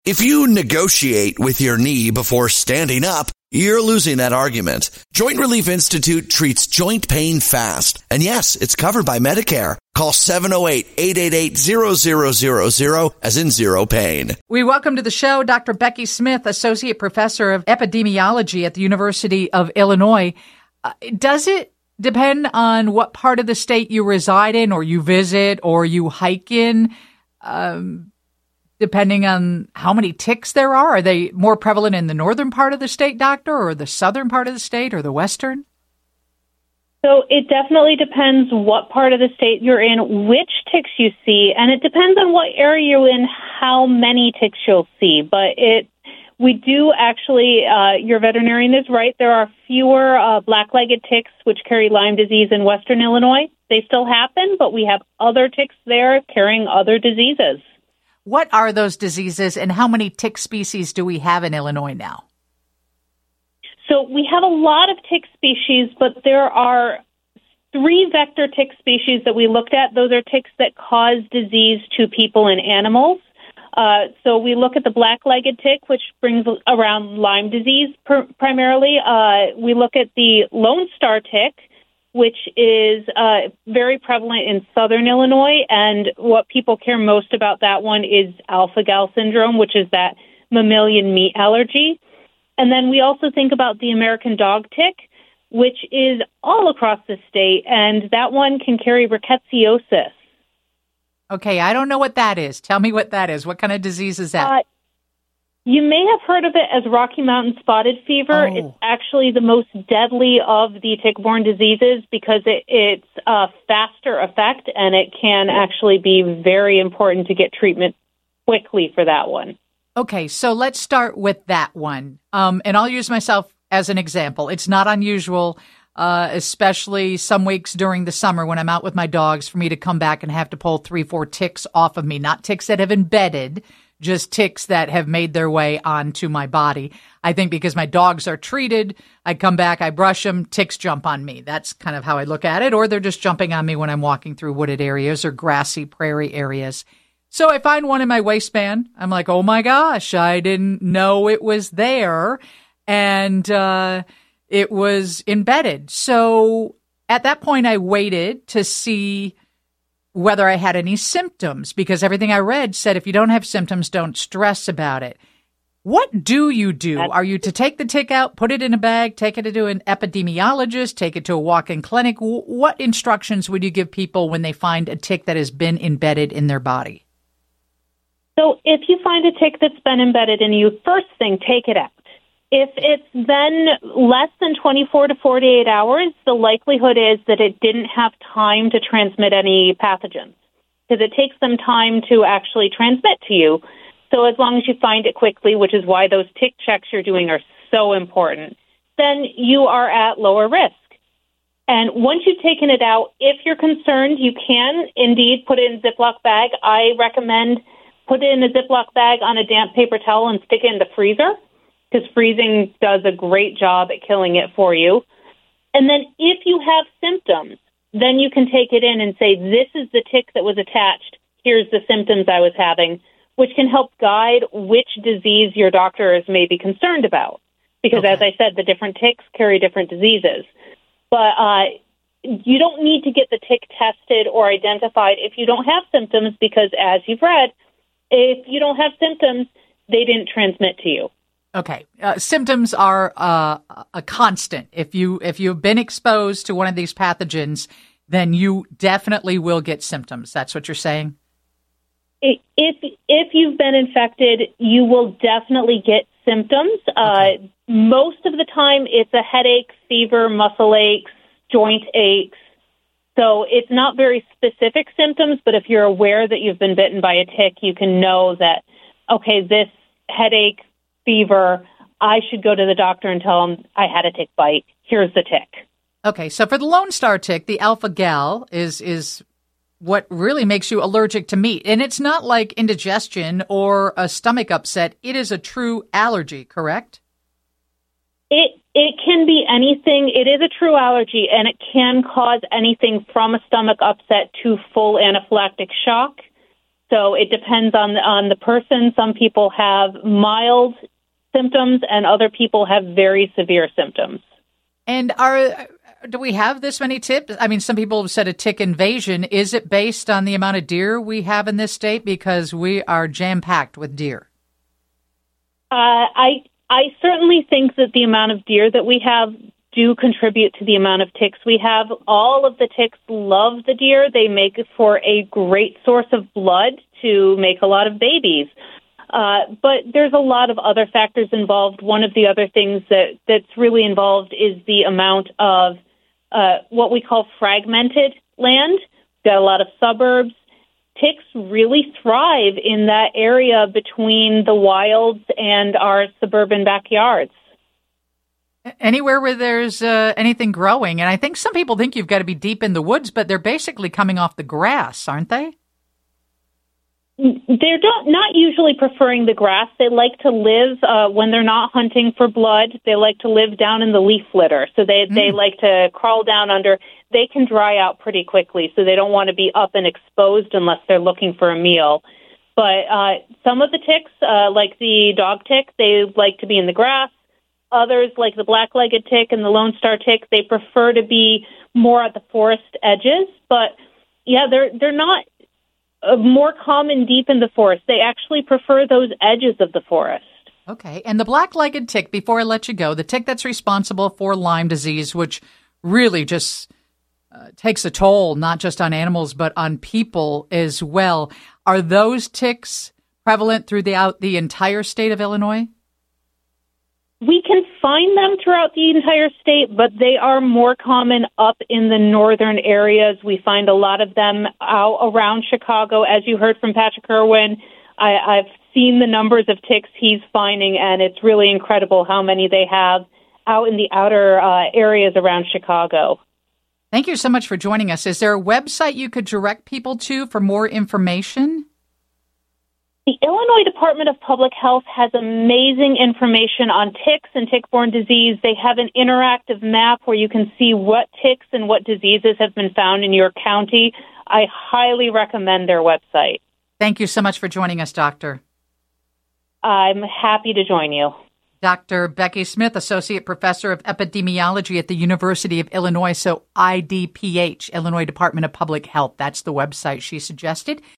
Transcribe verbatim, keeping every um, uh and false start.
If you negotiate with your knee before standing up, you're losing that argument. Joint Relief Institute treats joint pain fast. And yes, it's covered by Medicare. Call seven oh eight, eight eight eight, zero zero zero zero as in zero pain. We welcome to the show Doctor Becky Smith, Associate Professor of Epidemiology at the University of Illinois. Uh, does it depend on what part of the state you reside in or you visit or you hike in? Um, depending on how many ticks there are? Are they more prevalent in the northern part of the state, doctor, or the southern part of the state, or the western? So it definitely depends what part of the state you're in, which ticks you see, and it depends on what area you're in, how many ticks you'll see. But it, we do actually, uh, your veterinarian is right, there are fewer uh, black-legged ticks which carry Lyme disease in western Illinois. They still happen, but we have other ticks there carrying other diseases. What are those diseases, and how many tick species do we have in Illinois now? So we have a lot of tick species, but there are three vector tick species that we looked at. Those are ticks that cause disease to people and animals. Uh, so we look at the black-legged tick, which brings around Lyme disease per- primarily. Uh, we look at the Lone Star tick, which is uh, very prevalent in southern Illinois, and what people care most about that one is alpha-gal syndrome, which is that mammalian meat allergy. And then we also think about the American dog tick, which is all across the state, and that one can carry rickettsiosis. Okay, I don't know what that is. Tell me what that is. What kind of disease is that? Uh, You may have heard of it as Rocky Mountain spotted fever. Oh. It's actually the most deadly of the tick-borne diseases because it, it's a faster effect, and it can actually be very important to get treatment quickly for that one. Okay, so let's start with that one. Um, and I'll use myself as an example. It's not unusual, uh, especially some weeks during the summer when I'm out with my dogs, for me to come back and have to pull three, four ticks off of me. Not ticks that have embedded, just ticks that have made their way onto my body. I think because my dogs are treated, I come back, I brush them, ticks jump on me. That's kind of how I look at it. Or they're just jumping on me when I'm walking through wooded areas or grassy prairie areas. So I find one in my waistband. I'm like, oh my gosh, I didn't know it was there. And uh, it was embedded. So at that point, I waited to see whether I had any symptoms, because everything I read said if you don't have symptoms, don't stress about it. What do you do? Are you to take the tick out, put it in a bag, take it to an epidemiologist, take it to a walk-in clinic? What instructions would you give people when they find a tick that has been embedded in their body? So if you find a tick that's been embedded in you, first thing, take it out. If it's been less than twenty-four to forty-eight hours, the likelihood is that it didn't have time to transmit any pathogens, because it takes them time to actually transmit to you. So as long as you find it quickly, which is why those tick checks you're doing are so important, then you are at lower risk. And once you've taken it out, if you're concerned, you can indeed put it in a Ziploc bag. I recommend put it in a Ziploc bag on a damp paper towel and stick it in the freezer, because freezing does a great job at killing it for you. And then if you have symptoms, then you can take it in and say, this is the tick that was attached. Here's the symptoms I was having, which can help guide which disease your doctor is maybe concerned about. Because okay. As I said, the different ticks carry different diseases. But uh, you don't need to get the tick tested or identified if you don't have symptoms, because as you've read, if you don't have symptoms, they didn't transmit to you. Okay. Uh, symptoms are uh, a constant. If you if you've been exposed to one of these pathogens, then you definitely will get symptoms. That's what you're saying? If if you've been infected, you will definitely get symptoms. Okay. Uh, most of the time, it's a headache, fever, muscle aches, joint aches. So it's not very specific symptoms, but if you're aware that you've been bitten by a tick, you can know that, okay, this headache, fever, I should go to the doctor and tell him I had a tick bite. Here's the tick. Okay, so for the Lone Star tick, the alpha-gal is is what really makes you allergic to meat. And it's not like indigestion or a stomach upset. It is a true allergy, correct? It it can be anything. It is a true allergy, and it can cause anything from a stomach upset to full anaphylactic shock. So it depends on the, on the person. Some people have mild symptoms and other people have very severe symptoms. And are do we have this many tips? I mean, some people have said a tick invasion. Is it based on the amount of deer we have in this state? Because we are jam-packed with deer. Uh, I I certainly think that the amount of deer that we have do contribute to the amount of ticks we have. All of the ticks love the deer. They make it for a great source of blood to make a lot of babies. Uh, but there's a lot of other factors involved. One of the other things that, that's really involved is the amount of uh, what we call fragmented land. We've got a lot of suburbs. Ticks really thrive in that area between the wilds and our suburban backyards. Anywhere where there's uh, anything growing. And I think some people think you've got to be deep in the woods, but they're basically coming off the grass, aren't they? They're don't, not usually preferring the grass. They like to live, uh, when they're not hunting for blood, they like to live down in the leaf litter. So they, mm. they like to crawl down under. They can dry out pretty quickly, so they don't want to be up and exposed unless they're looking for a meal. But uh, some of the ticks, uh, like the dog tick, they like to be in the grass. Others, like the black-legged tick and the Lone Star tick, they prefer to be more at the forest edges. But, yeah, they're they're not uh, more common deep in the forest. They actually prefer those edges of the forest. Okay. And the black-legged tick, before I let you go, the tick that's responsible for Lyme disease, which really just uh, takes a toll, not just on animals, but on people as well. Are those ticks prevalent throughout the entire state of Illinois? We can find them throughout the entire state, but they are more common up in the northern areas. We find a lot of them out around Chicago. As you heard from Patrick Irwin, I, I've seen the numbers of ticks he's finding, and it's really incredible how many they have out in the outer uh, areas around Chicago. Thank you so much for joining us. Is there a website you could direct people to for more information? The Illinois Department of Public Health has amazing information on ticks and tick-borne disease. They have an interactive map where you can see what ticks and what diseases have been found in your county. I highly recommend their website. Thank you so much for joining us, Doctor. I'm happy to join you. Doctor Becky Smith, Associate Professor of Epidemiology at the University of Illinois, so I D P H, Illinois Department of Public Health. That's the website she suggested.